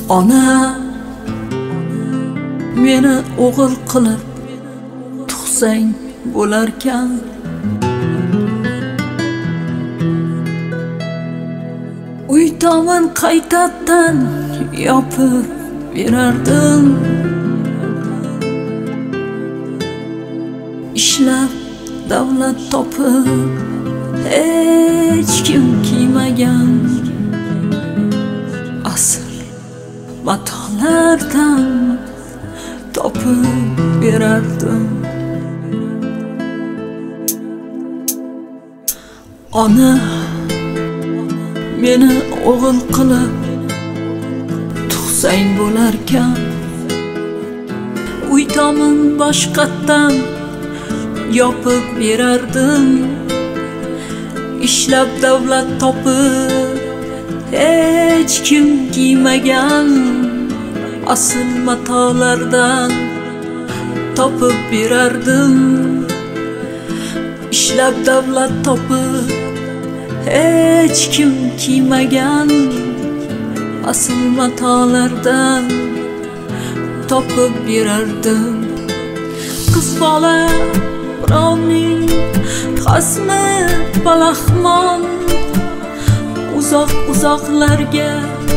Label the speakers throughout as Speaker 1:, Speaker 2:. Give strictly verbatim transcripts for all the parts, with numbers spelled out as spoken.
Speaker 1: Ona meni o'g'il qilib tug'sang bo'larkan, uy tomon qaytadan yopib berardim. Ishlab davlat topib hech kim kiymagan asl matolardan topib berardim. Ona meni o'g'il qilib tug'sang bo'larkan, uy tomon boshqatdan yopib berardim. Ishlab davlat topib hech kim kiymagan asl matolardan topib berardim. Ishlab davlat topib hech kim kiymagan asl matolardan topib berardim. Qiz bola birovning xasmi palaxmon, uzoq uzoqlarga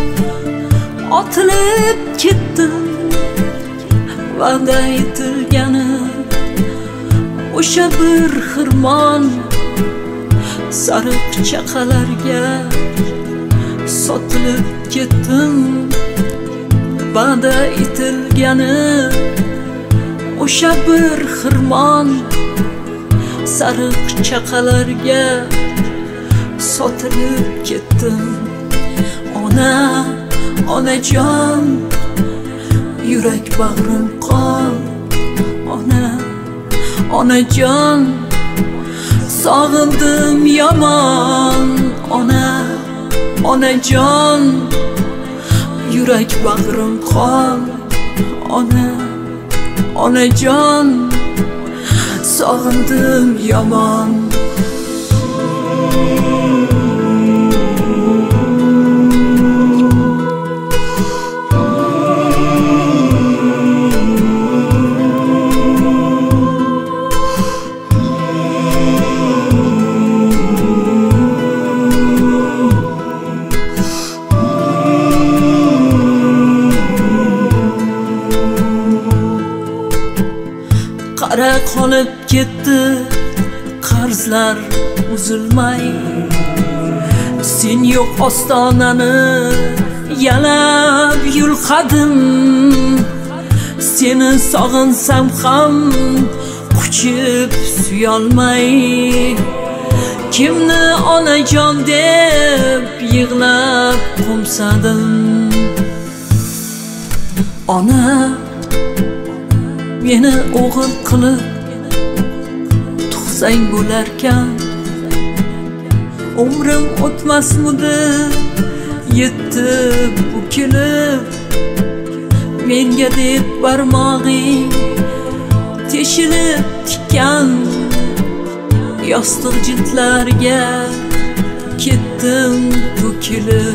Speaker 1: otilib ketdim. Va'da etilgani o'sha bir xirmon, sariq chaqalarga sotilib ketdim. Va'da etilgani o'sha bir xirmon, sariq chaqalarga sotilib ketdim. Ona, onajon, yurak bag'rim qon. Ona, onajon, sog'indim yomon. Ona, onajon, yurak bag'rim qon. Ona, onajon, sog'indim yomon. Qara qolib ketdi qarzlar uzilmay, sen yo'q ostonani yalab yulqadim. Seni sog'insam ham quchib suyolmay, kimni onajon deb yig'lab qo'msadim. Ona meni o'g'il qilib tug'sang bo'larkan, umrim o'tmasmidi yetib bukilib. Menga deb barmog'ing teshilib tikkan yostiq jildlarga ketdim to'kilib.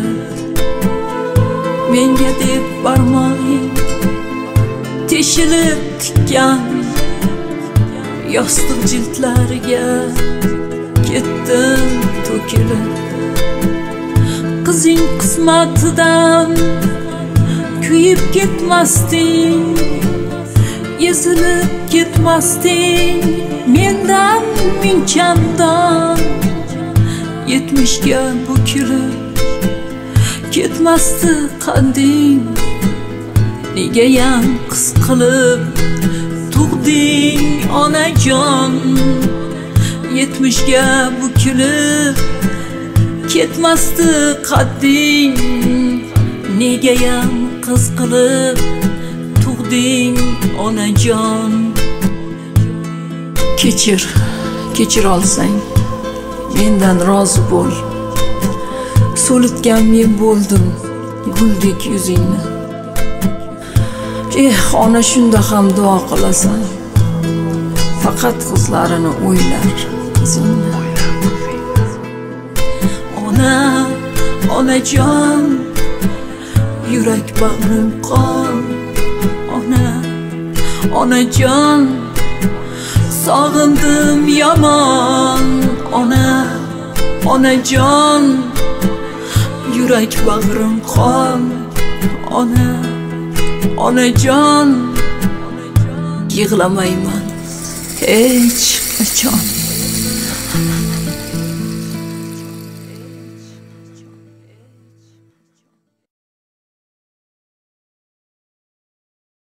Speaker 1: Menga deb barmog'ing teshilib tikkan yostiq jildlarga ketdim to'kilib. Qizing qismatidan kuyib ketmasding, ezilib ketmasding mendan ming chandon. Yetmishga bukilib ketmasdi qanding, negayam qiz qilib tug'ding onajon. Yetmishga bukilib ketmasdi qadding, negayam qiz qilib tug'ding onajon. Kechir, kechir olsang mendan rozi bo'l. So'litgan men bo'ldim guldek yuzingni. Eh, ona shunda ham duo qilasan, faqat qizlarini o'ylar qizingni. Ona, onajon, yurak bag'rim qon. Ona, onajon, sog'indim yomon. Ona, onajon, yurak bag'rim qon. Ona, onajon, yig'lamayman hech qachon.